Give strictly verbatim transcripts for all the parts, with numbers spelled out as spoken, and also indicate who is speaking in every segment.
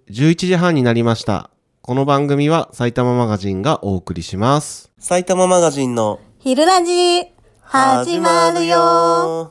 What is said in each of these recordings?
Speaker 1: じゅういちじはんになりました。この番組は埼玉マガジンがお送りします。埼玉マガジンの
Speaker 2: 昼ラジ始まるよ。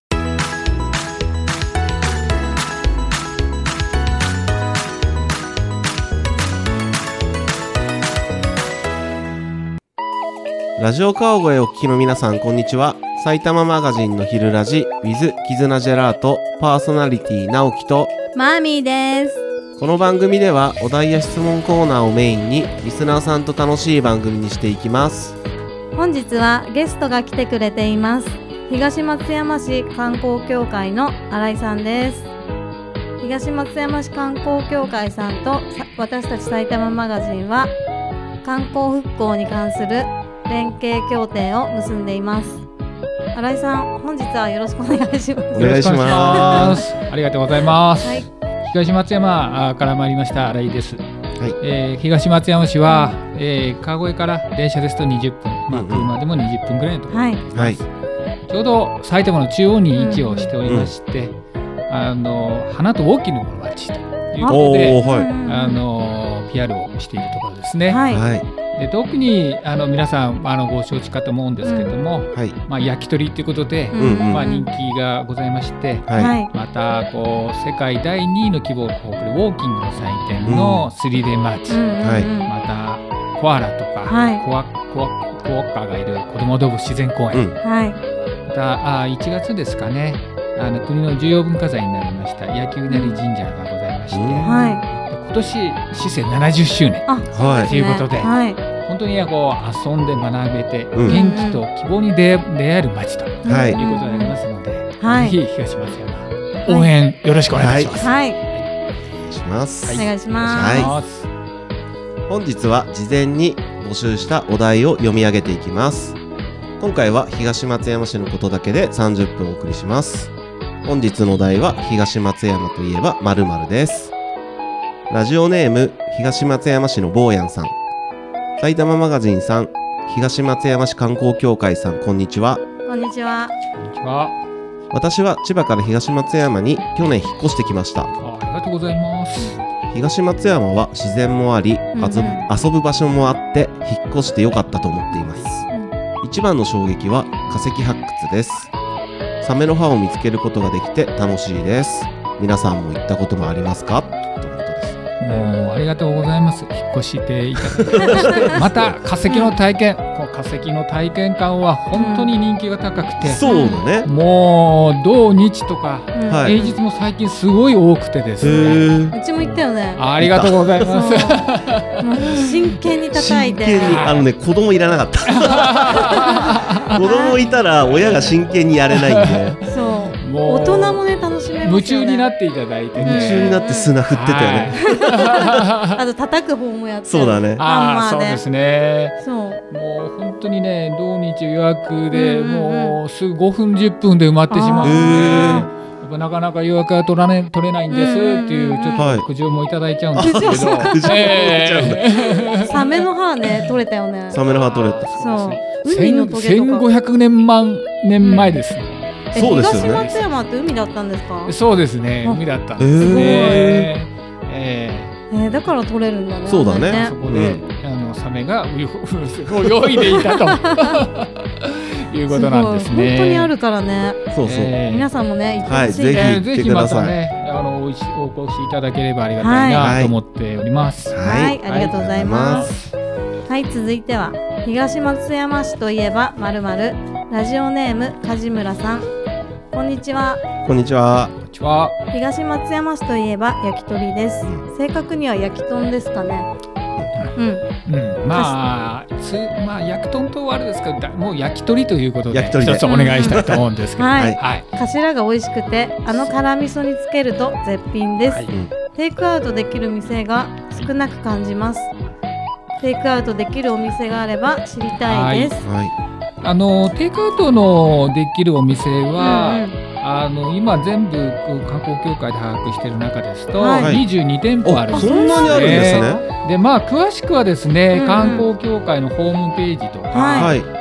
Speaker 1: ラジオ川越お聞きの皆さん、こんにちは。埼玉マガジンの昼ラジ with 絆ジェラートパーソナリティ直樹と
Speaker 2: マーミーです。
Speaker 1: この番組ではお題や質問コーナーをメインにリスナーさんと楽しい番組にしていきます。
Speaker 2: 本日はゲストが来てくれています。東松山市観光協会の新井さんです。東松山市観光協会さんと私たち埼玉マガジンは観光復興に関する連携協定を結んでいます。新井さん、本日はよろしくお願いします。
Speaker 1: お願いします。
Speaker 3: ありがとうございます。
Speaker 2: はい、
Speaker 3: 東松山から参りました新井です。
Speaker 1: はい、
Speaker 3: えー、東松山市は、えー、川越から電車ですとにじゅっぷん、まあ、車でもにじゅっぷんぐらいのところにいます、はい、ちょうど埼玉の中央に位置をしておりまして、うんうん、あの花と大きな町ということで、はい、あの ピーアール をしているところですね。
Speaker 2: はいはい、
Speaker 3: で特にあの皆さんあのご承知かと思うんですけども、うんはいまあ、焼き鳥ということで、うんまあ、人気がございまして、はい、またこう世界だいにいの規模を誇るウォーキングの祭典のスリレマーチ、うんはい、またコアラとか、はい、コアコアコアカがいる子ども動物自然公園、うんはい、またあいちがつですかね、あの国の重要文化財になりました焼き稲荷神社がございまして、うんはい今年市政ななじゅっしゅうねんということで、はい、本当にこう遊んで学べて、うん、元気と希望に出会える街ということでありますので、はい、ぜひ東松山応援よろしくお願いします。
Speaker 2: はい、
Speaker 1: はい、お願いします。
Speaker 2: お願いします。
Speaker 1: 本日は事前に募集したお題を読み上げていきます。今回は東松山市のことだけでさんじゅっぷんお送りします。本日のお題は東松山といえば〇〇です。ラジオネーム東松山市の坊やんさん、埼玉マガジンさん、東松山市観光協会さん、こんにちは。
Speaker 2: こんにちは。
Speaker 3: こんにちは。
Speaker 1: 私は千葉から東松山に去年引っ越してきました。
Speaker 3: あ, ありがとうございます。
Speaker 1: 東松山は自然もあり、うんうん、遊ぶ場所もあって引っ越してよかったと思っています、うん、一番の衝撃は化石発掘です。サメの歯を見つけることができて楽しいです。皆さんも行ったこともありますか？
Speaker 3: もうありがとうございます。引っ越していただきましてまた化石の体験、こう化石の体験館は本当に人気が高くて、うん、
Speaker 1: そうだね、
Speaker 3: もう土日とか、うん、平日も最近すごい多くてですね、
Speaker 2: うちも行ったよね。
Speaker 3: ありがとうございます。
Speaker 2: 真剣に叩いて、真剣に
Speaker 1: あのね、子供いらなかった子供いたら親が真剣にやれないんで
Speaker 2: そうもう大人もね楽しめますよね。
Speaker 3: 夢中になっていただいて、ね、
Speaker 1: 夢中になって砂振ってたよね、
Speaker 2: はい、あと叩く方もやって
Speaker 1: そうだね。
Speaker 3: ああそうですね。
Speaker 2: そう
Speaker 3: もう本当にね土日予約で、うんうんうん、もうすぐごふんじゅっぷんで埋まってしまうので、やっぱなかなか予約が取ら、ね、取れないんですっていうちょっと苦情もいただいちゃうんですけど、はい、
Speaker 2: えー、サメの歯ね取れたよね。
Speaker 1: サメの歯取れた。
Speaker 2: そう海のトゲとか
Speaker 3: せんごひゃくねん万年前です、うん
Speaker 1: そうですよね。
Speaker 2: 東松山って海だったんですか？
Speaker 3: そうですね、海だったんですね。えー
Speaker 2: えーえー、だから取れるんだね。
Speaker 1: そうだね。
Speaker 3: ねそこで、うん、あのサメが泳いでいたということなんですね。
Speaker 2: 本当にあるからね。
Speaker 1: そうそう。
Speaker 2: えー、皆さんもね行ってほしい、
Speaker 1: はい、ぜひ行ってください。
Speaker 3: ぜひまたね、あのお越しいただければありがたいなと思っております。
Speaker 2: はい、はいはい、ありがとうございます。はい、続いては東松山市といえば〇〇、ラジオネーム梶村さん、こんにちは。
Speaker 1: こんにちは。
Speaker 3: こんにちは。
Speaker 2: 東松山市といえば焼き鳥です、うん、正確には焼き豚ですかね。
Speaker 3: うん、うん、まあつまあ焼き豚とあれですけど、もう焼き鳥ということで一つお願いしたいと思うんですけど、
Speaker 2: はいはい、頭が美味しくてあの辛味噌につけると絶品です、はい、テイクアウトできる店が少なく感じます。テイクアウトできるお店があれば知りたいです。はいはい、
Speaker 3: あのテイクアウトのできるお店は、うんうん、あの今全部観光協会で把握している中ですと、はい、にじゅうにてんぽあるんですね。
Speaker 1: そんなにあるんですね。
Speaker 3: でまあ詳しくはですね、うんうん、観光協会のホームページとか、はい、観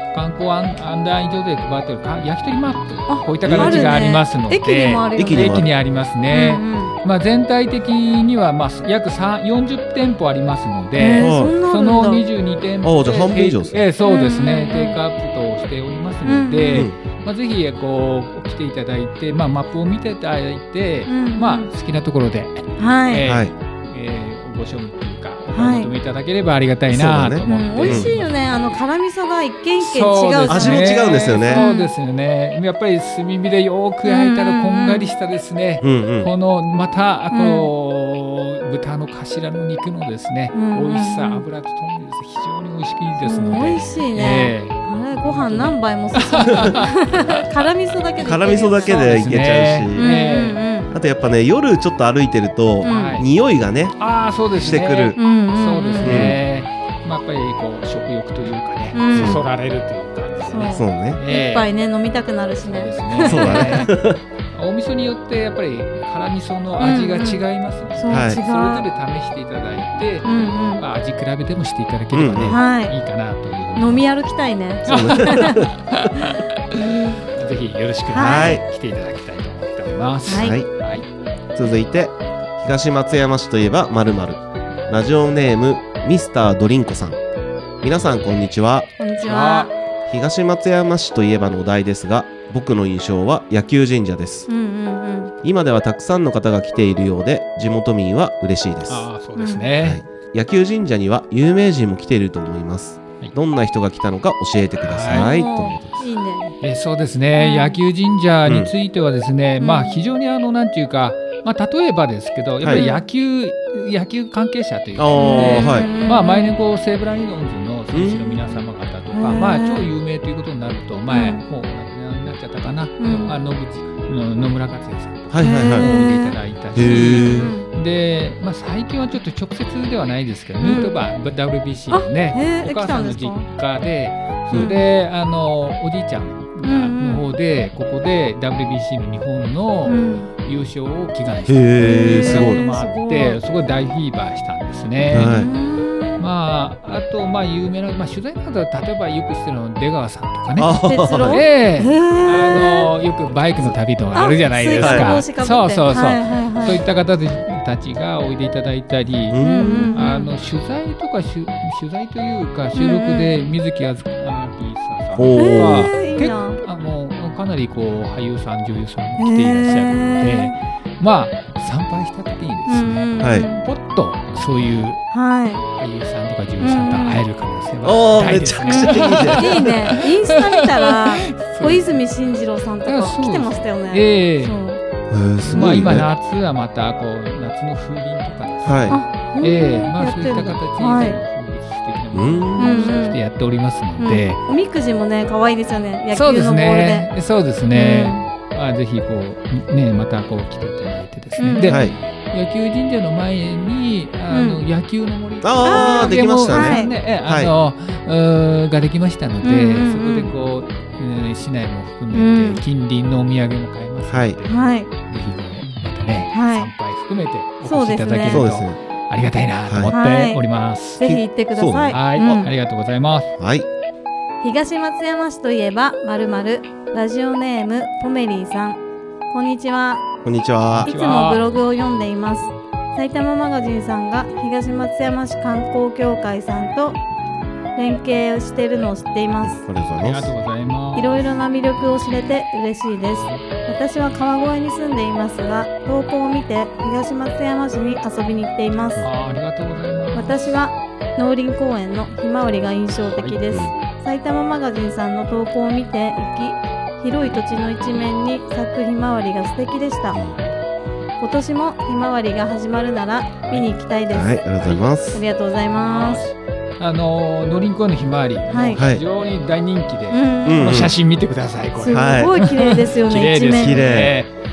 Speaker 3: こう案内所で配ってる焼き鳥マップ、こういった形がありますので、
Speaker 2: 駅にもあるよね。
Speaker 3: 駅にありますね。うんうん、まあ、全体的にはまあ約よんじゅうてんぽありますので、
Speaker 2: えー、
Speaker 3: そのにじゅうにてんぽ
Speaker 1: で半分以上ですね。
Speaker 3: えー、そうですね、テイクアップとしておりますので、うんうん、まあ、ぜひこう来ていただいて、まあ、マップを見ていただいて、うんうん、まあ、好きなところで、
Speaker 2: はい
Speaker 3: えー
Speaker 1: はい
Speaker 3: えー、ご賞味というかお求めいただければありがたいなと思って、
Speaker 2: はい、うん、美味しいよね。あの辛味噌が一軒一軒違う、
Speaker 1: ね、味も違うんですよね。
Speaker 3: そうですよね。やっぱり炭火でよく焼いたらこんがりしたですね、うんうん、このまたこう、うん、豚の頭の肉のですね、うん、美味しさ、油とともにですね、非常に美味しいですので、
Speaker 2: うん、美味しいね、えー、あれご飯何杯も進む辛味噌だけで
Speaker 1: 辛味噌だけでいけちゃうし、あとやっぱね、夜ちょっと歩いてると、うん、匂いがね、
Speaker 3: あ、そうですね、
Speaker 1: してくる、
Speaker 2: うんうんうん、
Speaker 3: そうですね、うん、まあ、やっぱりこう食欲というかね、うん、そそられるという感じですね。
Speaker 1: そうね、
Speaker 2: えー、一杯ね飲みたくなるしね。
Speaker 3: そうだね。お味噌によってやっぱり辛味噌の味が違いますので、うんうん、そ, それぞれ試していただいて、うんうん、まあ、味比べてもしていただければね、うん、はい、いいかなというふうに。
Speaker 2: 飲み歩きたいね。
Speaker 3: ぜひよろしく、はい、来ていただきたいと思っております。
Speaker 1: はいはい、続いて東松山市といえば〇〇、ラジオネームミスタードリンコさん。皆さんこんにちは。
Speaker 2: こんにちは。
Speaker 1: 東松山市といえばのお題ですが、僕の印象は野球神社です、うんうんうん、今ではたくさんの方が来ているようで地元民は嬉しいです。
Speaker 3: あ、そうですね、
Speaker 1: はい、野球神社には有名人も来ていると思います、はい、どんな人が来たのか教えてください、はい、ということです。
Speaker 2: いいね。
Speaker 3: えそうですね、野球神社についてはですね、うん、まあ、非常にあのなんていうか、まあ、例えばですけどやっぱり野球、はい、野球関係者というか、ね、はい、まあ、毎年こう西武ライオンズの選手の皆様方とか、まあ、超有名ということになると前、うん、もうなっちゃったかな、うん、あ野口の野村克也さんとか、はいはいはい、見ていただいたし、で、まあ、最近はちょっと直接ではないですけど、うん、ヌートバー ダブリュービーシー のね、お母さんの実家で、それであのおじいちゃんの方で、ここで ダブリュービーシー の日本の優勝を祈願したということもあって、すごい大フィーバーしたんですね。はい、まあ、あと、まあ、有名な、まあ、取材などは例えばよくしてるの出川さんとかね、
Speaker 2: 鉄郎、
Speaker 3: えー、あのよくバイクの旅とかあるじゃないですか。そうそうそう、はいはいはい、そういった方たちがおいでいただいたり、うん、あの取材とか取材というか収録で水木あずきさんとか、結構あのかなりこう俳優さん女優さん来ていらっしゃるので、まあ参拝した時にですね、うん、はい、ポッとそういう俳優さんとか女優さんと会える可能性は大ですね。
Speaker 1: めちゃくちゃいいね。
Speaker 2: いいね。インスタ見たら小泉進次郎さんとか来てましたよね。
Speaker 3: えー、そうえーすごいね。まあ、今夏はまたこう夏の風鈴とかですね、はい、えー、まあ、そういった形で、はい、素敵なものをしてやっておりますので、
Speaker 2: うん、おみくじもね可愛いですよね。野球の
Speaker 3: そうですね。そうですね。うん、まあ、ぜひこうねまたこう来ていただいてですね。うん、で、はい、野球神社の前にあの、うん、野球の森
Speaker 1: あできましたね。
Speaker 3: ね、あの、はい、ができましたので、うんうんうん、そこでこう、えー、市内も含めて、うん、近隣のお土産も買えますので、はい、ぜひまたね、はい、参拝含めてお越しいただけると、ね、ありがたいなと思っております。
Speaker 2: はい、ぜひ行ってください。
Speaker 3: はい、うん、ありがとうございます。
Speaker 1: はい。
Speaker 2: 東松山市といえば〇〇、ラジオネームポメリーさん。こんにちは。
Speaker 1: こんにちは。
Speaker 2: いつもブログを読んでいます。埼玉マガジンさんが東松山市観光協会さんと連携をしているのを知っています。
Speaker 3: ありがとうございます。
Speaker 2: いろいろな魅力を知れて嬉しいです。私は川越に住んでいますが、投稿を見て東松山市に遊びに行っています。
Speaker 3: あ、ありがとうございます。
Speaker 2: 私は農林公園のひまわりが印象的です。はい、埼玉マガジンさんの投稿を見て行き、広い土地の一面に咲くひまわりが素敵でした。今年もひまわりが始まるなら見に行きたいです。
Speaker 1: はい、ありがとうございます。
Speaker 2: ありがとうございます。
Speaker 3: あの農林公園のひまわり、はい、非常に大人気で、うん、この写真見てください。これ
Speaker 2: すごい綺麗ですよね。
Speaker 3: 綺麗です。綺麗。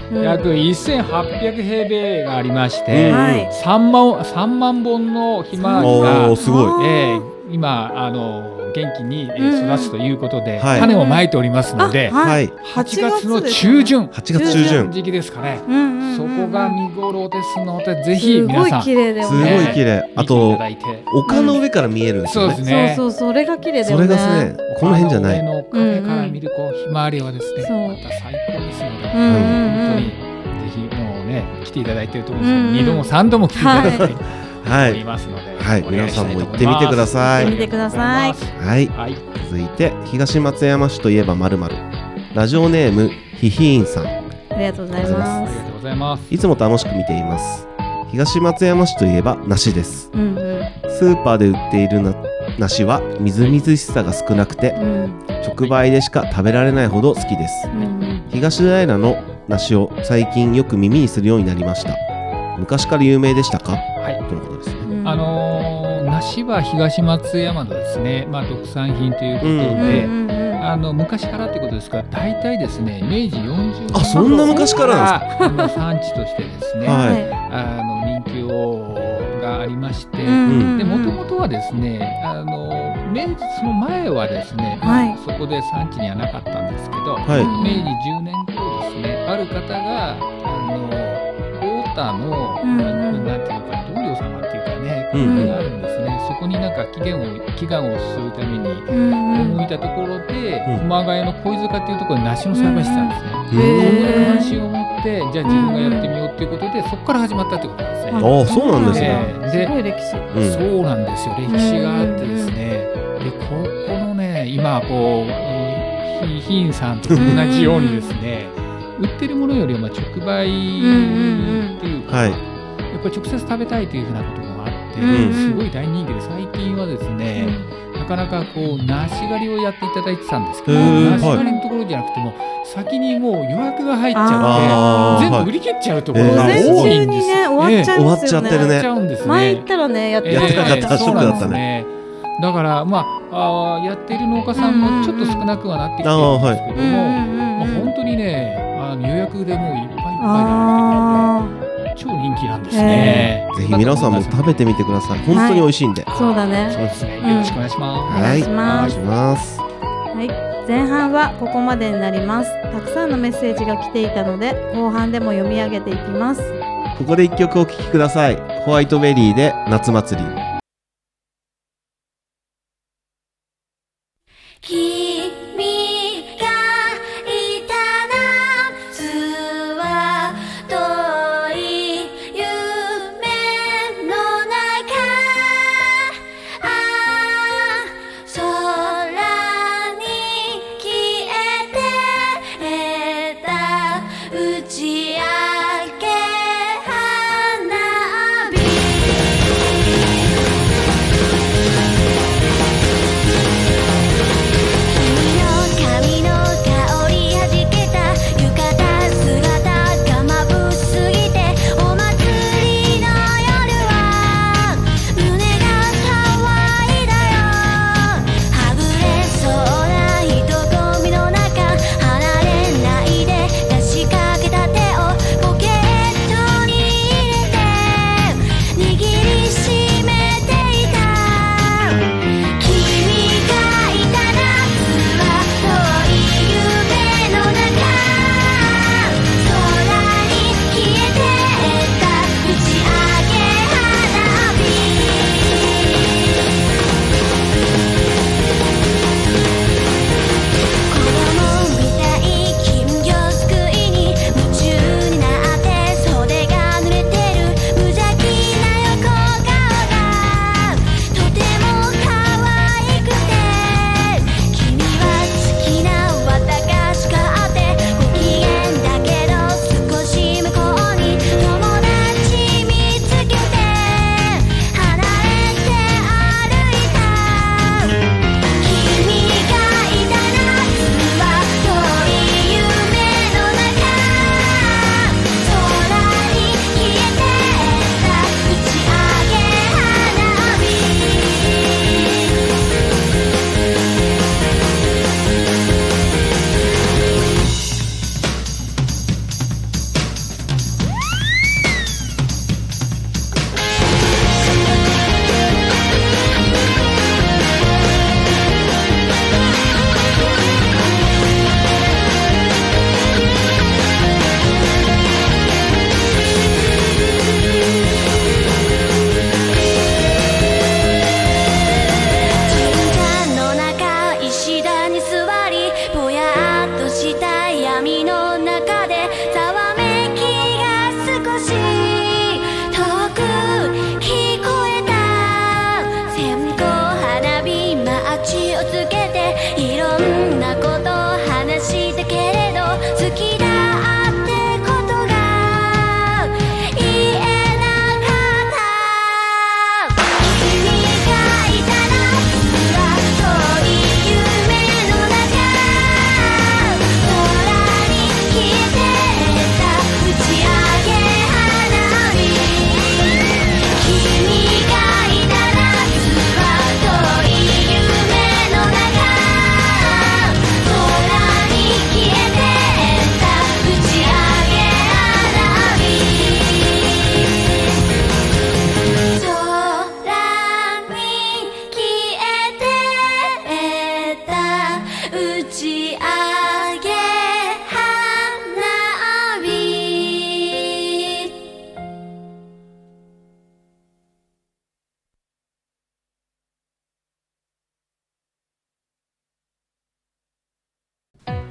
Speaker 3: 約せんはっぴゃくへいべいがありまして、
Speaker 2: はい、
Speaker 3: さんまん、さんまんぼんのひまわりが、
Speaker 1: すごい、
Speaker 3: えー、今あの元気に育つということで、
Speaker 1: うん、
Speaker 3: 種をまいておりますので、
Speaker 2: はい、
Speaker 3: はちがつの中旬、
Speaker 1: はちがつ中旬
Speaker 3: 時期ですかね、
Speaker 2: うんうんうん、
Speaker 3: そこが見頃ですので、ぜひ皆さん
Speaker 2: すごい綺麗だよね。
Speaker 1: すごい綺麗。あと丘の上から見えるんですよね。
Speaker 3: そうですね。
Speaker 2: そうそう、それが綺麗だよね。
Speaker 1: それがね、この辺じゃない。
Speaker 3: 丘の上の壁から見るこうひまわりはですね、また最高ですので、
Speaker 2: うんうんうん、
Speaker 3: 本当にぜひもうね来ていただいていると思うんですけど、二度も三度も来ていただきたいと思いますので、
Speaker 1: はい、皆さんも行ってみてください。
Speaker 2: 行ってみてください。
Speaker 1: はい、はい、続いて東松山市といえばまるまる、ラジオネームひひーんさん、
Speaker 2: ありがとうございます。
Speaker 3: ありがとうございます。
Speaker 1: いつも楽しく見ています。東松山市といえば梨です、
Speaker 2: うんうん、
Speaker 1: スーパーで売っているな梨はみずみずしさが少なくて、うん、直売でしか食べられないほど好きです、うんうん、東平の梨を最近よく耳にするようになりました。昔から有名でしたか？はい、ということですね、うん、
Speaker 3: あのー、梨は東松山のですね、まあ、特産品ということで、うんうんうん、あの昔からということですから、大体ですね明治よんじゅうねん
Speaker 1: あ、そんな昔からなんですか？
Speaker 3: あの産地としてですね、はい、あの人気をがありまして、うん、でもともとはですね、あの明治その前はですね、はい、そこで産地にはなかったんですけど、はい、明治じゅうねん頃ですね、ある方があの大田の、うん、なんていうか道領様っていうかね、これがあるんですね、うん、そこになんか祈願を祈願をするために赴いたところで、うん、熊谷の小塚っていうところで梨の栽培してたんですね、うん、そこで関心を持ってじゃあ自分がやってみようっていうことで、そこから始まったってことなんですね。
Speaker 1: ああ、そうなんですね。
Speaker 2: すごい歴史、
Speaker 3: うん、そうなんですよ、歴史があってですね、でここのね今こうひひんさんと同じようにですね売ってるものよりはまあ直売っていうか、はい、やっぱり直接食べたいというふうなことがあって、うん、すごい大人気で、最近はですね、うん、なかなかこう梨狩りをやっていただいてたんですけど、梨狩りのところじゃなくても、先にもう予約が入っちゃって全部売り切っちゃうところが多いんですよ。
Speaker 2: 午前中にね終わっちゃいますよね。
Speaker 1: 終わっちゃってるね。
Speaker 3: 終わっちゃうんですね。
Speaker 2: 前行ったらねやって
Speaker 1: なかった、ショックだったね。
Speaker 3: だからまあ、あやっている農家さんもちょっと少なくはなってきてるんですけども、まあ、本当にねあの予約でもういっぱいいっぱいになって超人気なんですね。
Speaker 1: ぜひ皆さんも食べてみてください。本当に美味しいんで、はい、
Speaker 2: そうだね。
Speaker 3: そうですね、よろしくお願いします。
Speaker 1: はい、
Speaker 2: お願いします。
Speaker 1: はい、
Speaker 2: 前半はここまでになります。たくさんのメッセージが来ていたので後半でも読み上げていきます。
Speaker 1: ここで一曲お聴きください。ホワイトベリーで夏祭り。
Speaker 4: 君がいた夏は遠い夢の中、ああ空に消えてた打ち上げ花火、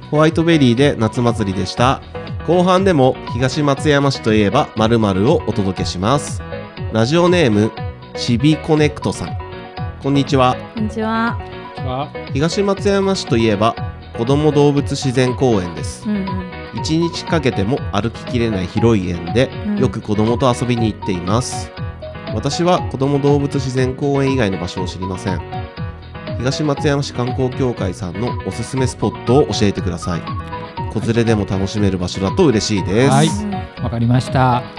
Speaker 1: ホワイトベリーで夏祭りでした。後半でも東松山市といえば〇〇をお届けします。ラジオネームちびコネクトさん、こんにちは。
Speaker 2: こんにちは。
Speaker 1: 東松山市といえば子ども動物自然公園です。うんうん、いちにちかけても歩ききれない広い園で、うん、よく子どもと遊びに行っています。私は子ども動物自然公園以外の場所を知りません。東松山市観光協会さんのおすすめスポットを教えてください。子連れでも楽しめる場所だと嬉しいです。
Speaker 3: はい、わかりました。はい、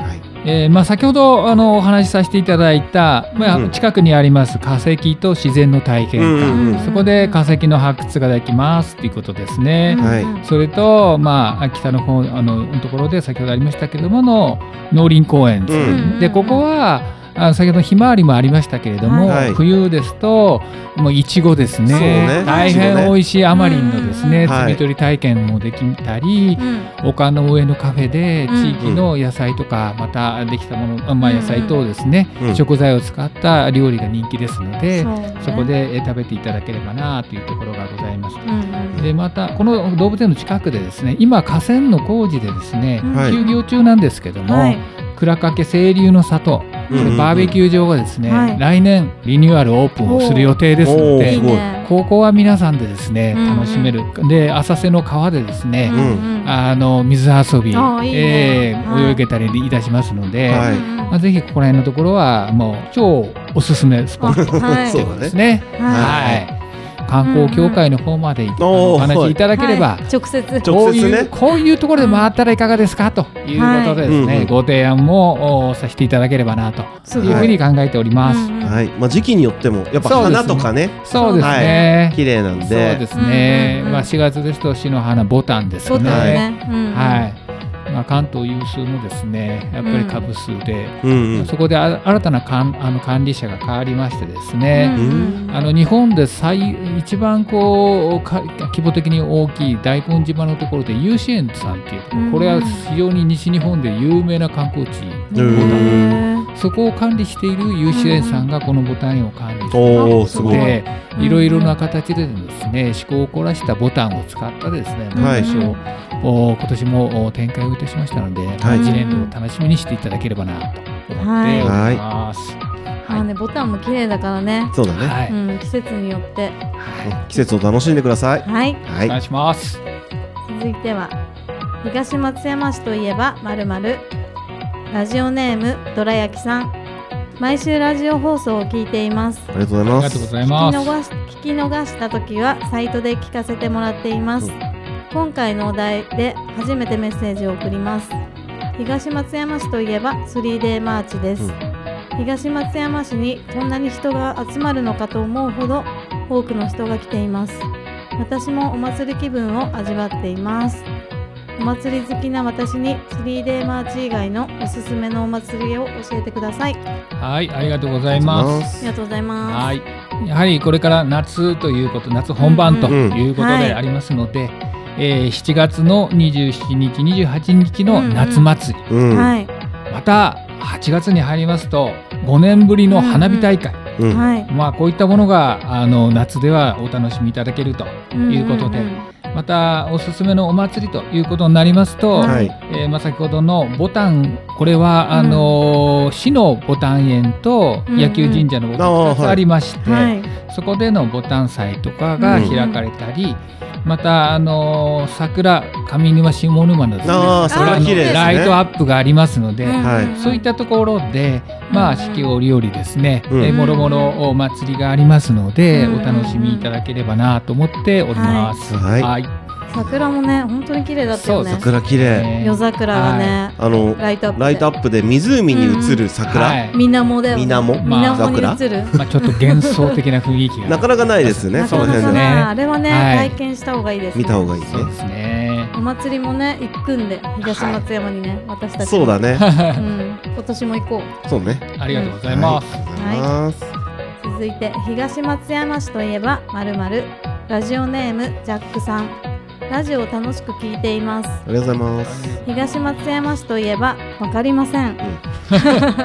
Speaker 3: えーまあ、先ほどあのお話しさせていただいた、まあうん、近くにあります化石と自然の体験館、うんうん、そこで化石の発掘ができますということですね。はい、それと、まあ、北の方あのところで先ほどありましたけれどもの農林公園です、うん、でここはあ先ほどひまわりもありましたけれども、はい、冬ですともういちごです ね, ね大変美味しいアマリンのですね、摘み取り体験もできたり、うん、丘の上のカフェで地域の野菜とか、うん、またできたもの、まあ、野菜等ですね、うん、食材を使った料理が人気ですので、うん、そこで食べていただければなというところがございます、うん、でまたこの動物園の近くでですね今河川の工事でですね、はい、休業中なんですけども、はい、倉掛清流の里、うんうんうん、バーベキュー場がですね、はい、来年リニューアルオープンをする予定ですので、ここは皆さんでですね楽しめる、うんうん、で浅瀬の川でですね、うんうん、あの水遊び、いいね、えーはい、泳げたりいたしますので、はい、まあ、ぜひここら辺のところはもう超おすすめスポットということですね。はい、はい、観光協会の方までお話いただければ、
Speaker 2: はい、直接
Speaker 3: こういう、こういうところで回ったらいかがですかということでですね、はい、ご提案もさせていただければなというふうに考えております。
Speaker 1: はい、まあ、時期によってもやっぱ花とかね、
Speaker 3: そうですね、
Speaker 1: はい、綺麗なんで、
Speaker 3: そうですね、まあ、しがつですとシの花ボタンですね。はい、まあ、関東有数のですねやっぱり株数で、うんうん、そこで新たなかんあの管理者が変わりましてですね、うんうん、あの日本で最一番こうか規模的に大きい大根島のところで有志園さんっていうところ、うん、これは非常に西日本で有名な観光地、うん、そこを管理している有志園さんがこのボタン園を管理しているので、いろいろな形でですね趣向を凝らしたボタンを使ったですね催しを、はい、今年も展開をいたしましたので、はい、次年度を楽しみにしていただければなと思っております。
Speaker 2: はいはい、あね、ボタンも綺麗だからね。
Speaker 1: そうだね、
Speaker 2: はい、うん、季節によって、はい、
Speaker 1: 季節を楽しんでください。
Speaker 2: はい、
Speaker 3: はい、お願いします。
Speaker 2: 続いては東松山市といえば〇〇、ラジオネームどら焼きさん、毎週ラジオ放送を聞いています。
Speaker 1: ありがとうございます。
Speaker 3: ありがとうございます。
Speaker 2: 聞き逃し、聞き逃した時はサイトで聞かせてもらっています、うん、今回のお題で初めてメッセージを送ります。東松山市といえば スリーデー マーチです、うん、東松山市にこんなに人が集まるのかと思うほど多くの人が来ています。私もお祭り気分を味わっています。お祭り好きな私に スリーデー マーチ以外のおすすめのお祭りを教えてください。
Speaker 3: はい、ありがとうございます。
Speaker 2: ありがとうございます。
Speaker 3: はい、やはりこれから夏ということ、夏本番ということでありますので、うんうん、はい、えー、しちがつのにじゅうしちにち、にじゅうはちにちの夏祭り、うんうん、はい、またはちがつに入りますとごねんぶりの花火大会、うんうん、まあ、こういったものがあの夏ではお楽しみいただけるということで、うんうんうん、またおすすめのお祭りということになりますと、はい、えーまあ、先ほどのボタン、これはあのーうん、市のボタン園と野球神社のボタンふたつありまして、うんうん、はい、そこでのボタン祭とかが開かれたり、うんうん、またあのー、桜上沼下沼のですね、
Speaker 1: あそれは綺麗ですね、
Speaker 3: ライトアップがありますので、
Speaker 1: はい、
Speaker 3: そういったところで、まあ、四季折々ですね、うん、えー、もろもろお祭りがありますので、うん、お楽しみいただければなと思っております。
Speaker 1: はい、
Speaker 3: はい、
Speaker 2: 桜もね本当に綺麗だったよね。
Speaker 1: 桜綺麗、
Speaker 2: 夜桜がね、
Speaker 1: はい、あのライトアップで、ライトアップで湖に映る桜、うん、はい、
Speaker 2: 水面だよね。
Speaker 1: 水面、
Speaker 2: まあ、水面に映る、
Speaker 3: まあ、ちょっと幻想的な雰囲気が
Speaker 1: なかなかないですね。その辺でね、
Speaker 2: あれはね、はい、体験した方がいいですね。
Speaker 1: 見た方がいいね。
Speaker 3: そうですね。
Speaker 2: お祭りもね行くんで、東松山にね、はい、私たち
Speaker 1: そうだね、
Speaker 2: うん、今年も行こう。
Speaker 1: そうね、
Speaker 3: ありがとうございます、
Speaker 1: はいはい、
Speaker 2: 続いて東松山市といえば〇〇、ラジオネームジャックさん、ラジオを楽しく聞いています。
Speaker 1: ありがとうございます。
Speaker 2: 東松山市といえばわかりません、うん、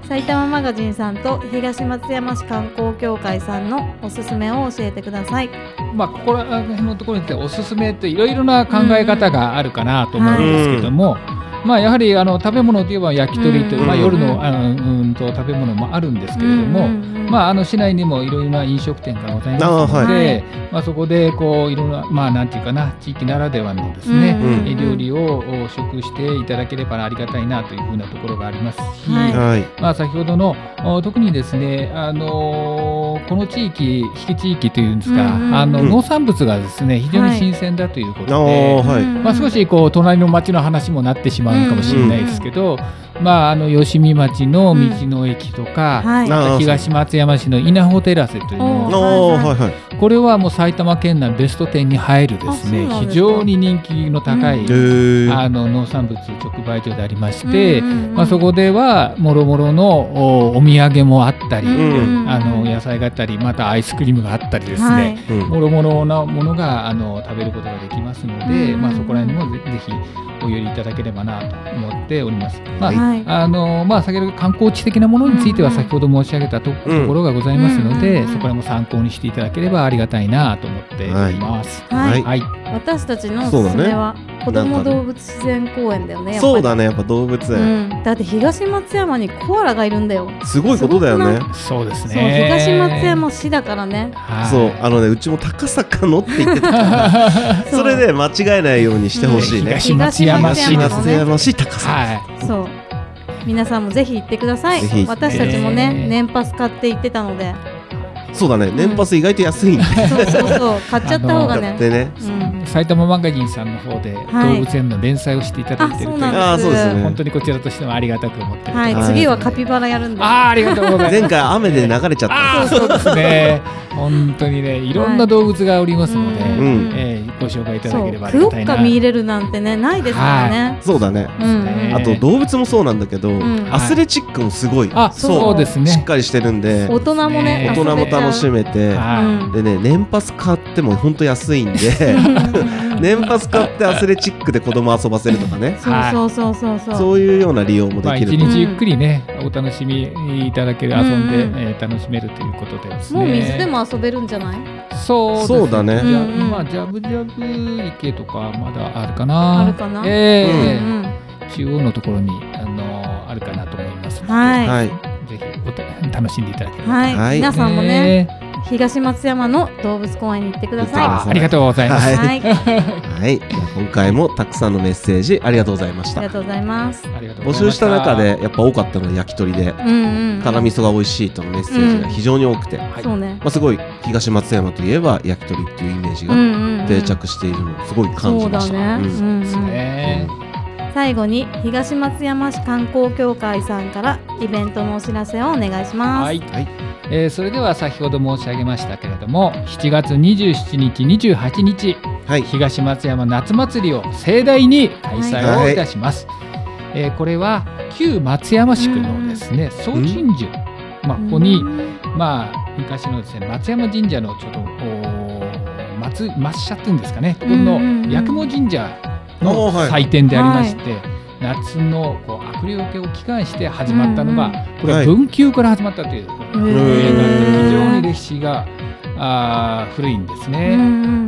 Speaker 2: 埼玉マガジンさんと東松山市観光協会さんのおすすめを教えてください。
Speaker 3: まあ、ここら辺のところにおすすめっていろいろな考え方があるかなと思うんですけども、うんはいまあ、やはりあの食べ物といえば焼き鳥という、うんまあ、夜の、あのうんと食べ物もあるんですけれども、うんまあ、あの市内にもいろいろな飲食店がございますので、はいまあ、そこでこういろんな、まあ、なんていうかな地域ならではのですね、うん、料理を食していただければありがたいなというふうなところがありますし、はいまあ、先ほどの特にですね、あのー、この地域比企地域というんですか、うんうん、あの農産物がですね非常に新鮮だということで、はいまあ、少しこう隣の町の話もなってしまうかもしれないですけど、うん、まあ、あの吉見町の道の駅とか、うんはい、あと東松山市の稲穂テラスというのも、はいはい、これはもう埼玉県内ベストじゅうに入るですね非常に人気の高い、うん、あの農産物直売所でありまして、うんうんうんまあ、そこではもろもろの お, お土産もあったり、うん、あの野菜があったりまたアイスクリームがあったりですね、はい、もろもろなものがあの食べることができますので、うんまあ、そこら辺にも ぜ, ぜひお寄りいただければなと思っております。まあはいあのまあ、先ほど観光地的なものについては先ほど申し上げた と,、うん、ところがございますので、うん、そこらも参考にしていただければありがたいなと思っております。
Speaker 2: はいはいはい、私たちのおすすめは、ね、子ども動物自然公園だよね。
Speaker 1: そうだね、やっぱ動物園、
Speaker 2: うん、だって東松山にコアラがいるんだよ。
Speaker 1: すごいことだよね。
Speaker 3: そうですね。
Speaker 2: そう東松山市だからね。
Speaker 1: そうあのねうちも高坂のって言ってたからそれで間違えないようにしてほしいね、うん、
Speaker 3: 東松山市
Speaker 1: 東松山市高坂、
Speaker 2: はい、そう皆さんもぜひ行ってください。私たちもね年パス買って行ってたので。
Speaker 1: そうだね、年パス意外と安いんで、うん、
Speaker 2: そうそうそう買っちゃった方がね。
Speaker 1: でね、
Speaker 3: うん、埼玉マガジンさんの方で動物園の連載をしていただいているという、はい、
Speaker 2: あそうですね、
Speaker 3: 本当にこちらとしてもありがたく思っている、
Speaker 2: はい、次はカピバラやるんで。
Speaker 3: あありがとうございます。
Speaker 1: 前回雨で流れちゃった。
Speaker 3: あそうですね本当にねいろんな動物がおりますので、はいうんえー、ご紹介いただければありがたいな。
Speaker 2: クオッカ見れるなんてねないですからね、はい、
Speaker 1: そうだね、うん、あと動物もそうなんだけど、うん、アスレチックもすごい、
Speaker 3: はい、あそうですね
Speaker 1: しっかりしてるんで
Speaker 2: 大人もね
Speaker 1: 大人も楽しめて、はい、でね年パス買っても本当安いんで年パス買ってアスレチックで子供遊ばせるとかね
Speaker 2: そうそうそうそう
Speaker 1: そういうような利用もできる、
Speaker 3: まあ、一日ゆっくりねお楽しみいただける遊んで、うんえー、楽しめるということでですね。
Speaker 2: もう水でも遊べるんじゃない？
Speaker 3: そうです、
Speaker 1: そうだね。
Speaker 3: じゃ、まあ、ジャブジャブ池とかまだあるかな。
Speaker 2: あるかな。
Speaker 3: えーうんうん、中央のところにあのあるかなと思いますので、はい、ぜひお楽しんでいただければ、
Speaker 2: はいはい、皆さんもね、えー、東松山の動物公園に行ってください。
Speaker 3: あ, ありがとうございます。
Speaker 1: はい、はい、今回もたくさんのメッセージありがとうございました。
Speaker 2: ありがとうございます。
Speaker 1: 募集した中でやっぱ多かったのは焼き鳥で、うんうんうん、辛味噌が美味しいとのメッセージが非常に多くて、うんはいねまあ、すごい東松山といえば焼き鳥っていうイメージが定着しているのをすごい感じました。そうだね。うんうんですね。
Speaker 2: 最後に東松山市観光協会さんからイベントのお知らせをお願いします。はい、
Speaker 3: はいえー、それでは先ほど申し上げましたけれどもしちがつにじゅうしちにちにじゅうはちにち、はい、東松山夏祭りを盛大に開催をいたします、はいえー、これは旧松山市区のですね総鎮守、まあ、ここに、まあ、昔のですね松山神社のちょっと松松社っていうんですかねところの八雲神社の祭典でありまして、はい夏のこう悪霊よけを祈願して始まったのが、うんうん、これは文久から始まったという、はい、非常に歴史があ古いんですね、うんうん、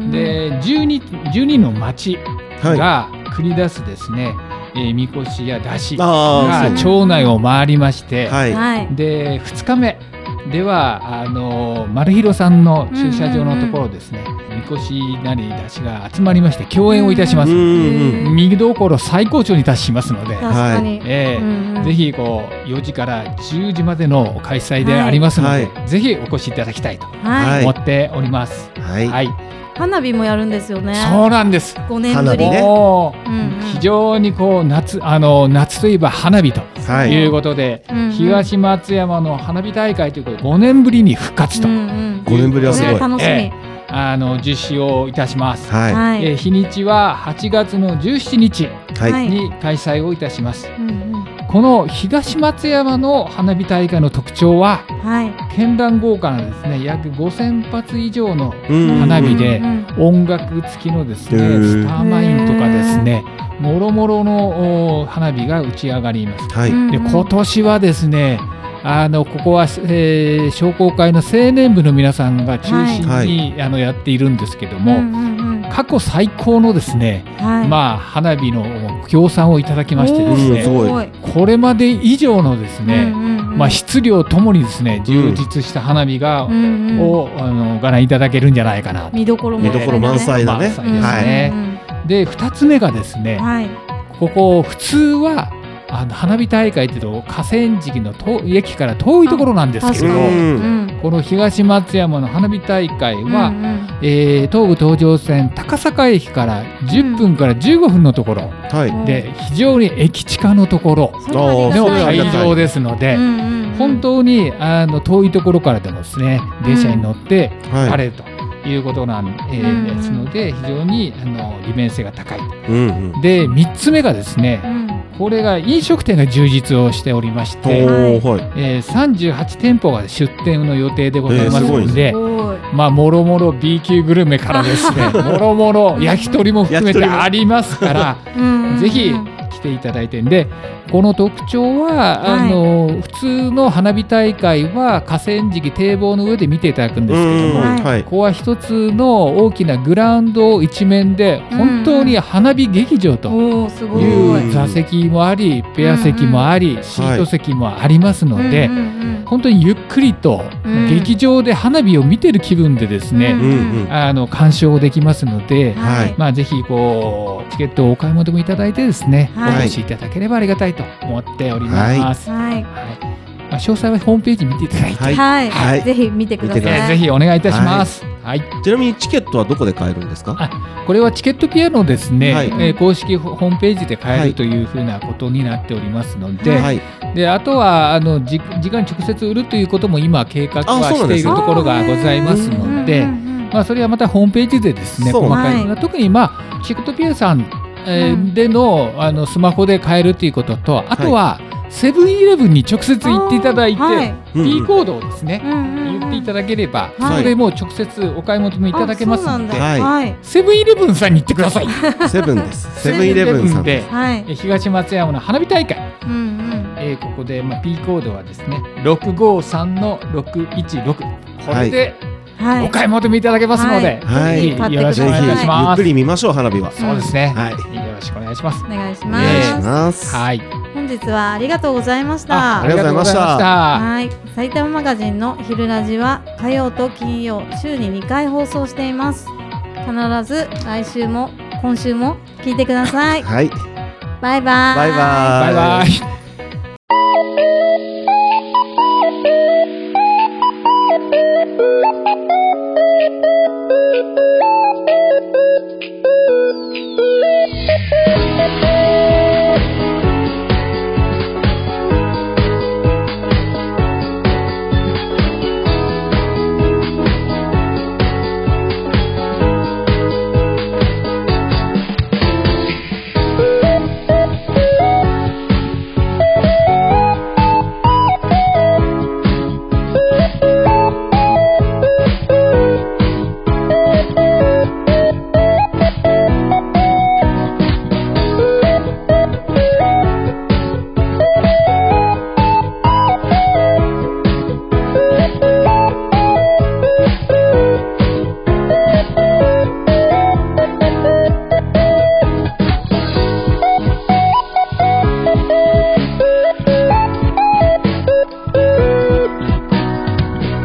Speaker 3: で じゅうに, じゅうにの町が繰り出すですね、はいえー、みこしや山車が町内を回りまして、はい、でふつかめではあの丸広さんの駐車場のところですね、うんうんうんみこしなり山車が集まりまして共演をいたします。見どころ最高潮に達しますので、はいえーうんうん、ぜひこうよじからじゅうじまでの開催でありますので、はい、ぜひお越しいただきたいと思っております。はいはい、
Speaker 2: 花火もやるんですよね。
Speaker 3: そうなんです。
Speaker 2: ごねんぶり
Speaker 3: ね、うんうん、非常にこう 夏, あの夏といえば花火ということで、はい、東松山の花火大会ということでごねんぶりに復活と、うんうん、
Speaker 1: ごねんぶりはすごい、
Speaker 2: 楽しみ、
Speaker 3: えーあの実施をいたします、はいえー、日にちははちがつのじゅうしちにちに開催をいたします、はいうんうん、この東松山の花火大会の特徴は、はい、絢爛豪華なですね約ごせんぱつ以上の花火で音楽付きのですねスターマインとかですねもろもろの花火が打ち上がります、はい、で今年はですねあのここは、えー、商工会の青年部の皆さんが中心に、はい、あのやっているんですけども、うんうんうん、過去最高のですね、はい、まあ、花火の協賛をいただきましてですね、すこれまで以上のですね、うんうんうん、まあ、質量ともにですね充実した花火が、うん、をあのご覧いただけるんじゃないかなと。
Speaker 2: 見どころ
Speaker 1: 見どころ満載だね。
Speaker 3: 満載ですね、うんうんうん、でふたつめがですね、はい、ここ普通はあの花火大会っていうと河川敷の駅から遠いところなんですけど、この東松山の花火大会は、うんうん、えー、東武東上線高坂駅からじゅっぷんからじゅうごふんのところ、うん、で非常に駅近のところの会場ですので、うんうんうん、本当にあの遠いところからでもですね電車に乗って晴れると。はい、いうことなん、えー、ですので非常にあの利便性が高い、うんうん、でみっつめがですね、うん、これが飲食店が充実をしておりまして、はい、えー、さんじゅうはちてんぽが出店の予定でございますので、えー、まあもろもろ B 級グルメからですねもろもろ焼き鳥も含めてありますからぜひ来ていただいてんで、この特徴は、はい、あの普通の花火大会は河川敷堤防の上で見ていただくんですけども、はい、ここは一つの大きなグラウンド一面で本当に花火劇場という座席もありペア席もありシート席もありますので、本当にゆっくりと劇場で花火を見てる気分でですね、うん、あの鑑賞できますので、はい、まあ、ぜひこうチケットをお買い求めいただいてですね、はい、お越しいただければありがたいと思っております。はいはい、まあ、詳細はホームページ見ていただいて、
Speaker 2: はいはい、ぜひ見てください。え
Speaker 3: ー、ぜひお願いいたします。はいはい、
Speaker 1: ちなみにチケットはどこで買えるんですか？
Speaker 3: あ、これはチケットピアのですね、はい、えー、公式ホームページで買えるというふうなことになっておりますので、はい、であとはあのじ直に直接売るということも今計画はしているところがございますので、まあ、それはまたホームページでですね細かい、はい、特に、まあ、チケットピアさん、えー、で の, あのスマホで買えるということと、あとは、はい、セブンイレブンに直接行っていただいて、はい、P コードをですね、うんうん、言っていただければ、はい、それも直接お買い求めいただけますので、はい、セブンイレブンさんに行ってください。
Speaker 1: セブンです。セブンイレブンさん
Speaker 3: で、はい、東松山の花火大会、うんうん、えー、ここで、まあ、P コードはですね ろくごさんのろくいちろく、これで、はい、お買い求めいただけますので、はい、ぜひよろしくお願いいたします。
Speaker 1: ゆっくり見ましょう、花火は。
Speaker 3: そうですね、
Speaker 1: はい、
Speaker 3: よろしくお願いします。
Speaker 2: お願いします。お願いします。
Speaker 1: はい、
Speaker 2: 本日はありがとうございました。
Speaker 1: ありがとうございました。
Speaker 2: はい、埼玉マガジンの昼ラジは火曜と金曜週ににかい放送しています。必ず来週も今週も聞いてください。
Speaker 1: はい、
Speaker 2: バイバイ。
Speaker 1: バイバイ。
Speaker 3: バイバイ。
Speaker 4: Thank you.